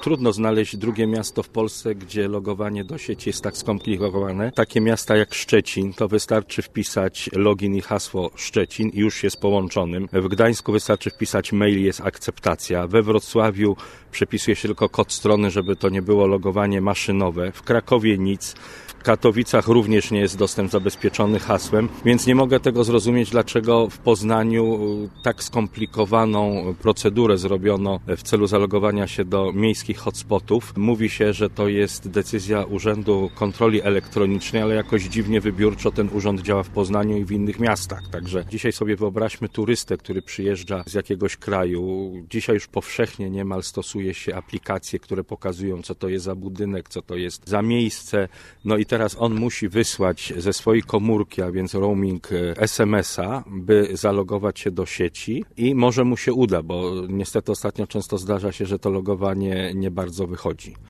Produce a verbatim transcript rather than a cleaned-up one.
trudno znaleźć drugie miasto w Polsce, gdzie logowanie do sieci jest tak skomplikowane. Takie miasta jak Szczecin, to wystarczy wpisać login i hasło Szczecin i już jest połączonym. W Gdańsku wystarczy wpisać mail, jest akceptacja. We Wrocławiu przepisuje się tylko kod strony, żeby to nie było logowanie maszynowe. W Krakowie nic. W Katowicach również nie jest dostęp zabezpieczony hasłem, więc nie mogę tego zrozumieć, dlaczego w Poznaniu tak skomplikowaną procedurę zrobiono w celu zalogowania się do miejskich hotspotów. Mówi się, że to jest decyzja Urzędu Kontroli Elektronicznej, ale jakoś dziwnie wybiórczo ten urząd działa w Poznaniu i w innych miastach. Także dzisiaj sobie wyobraźmy turystę, który przyjeżdża z jakiegoś kraju. Dzisiaj już powszechnie niemal stosuje się aplikacje, które pokazują, co to jest za budynek, co to jest za miejsce. No i teraz on musi wysłać ze swojej komórki, a więc roaming, es em es a, by zalogować się do sieci i może mu się uda, bo niestety ostatnio często zdarza się, że to logowanie nie bardzo wychodzi.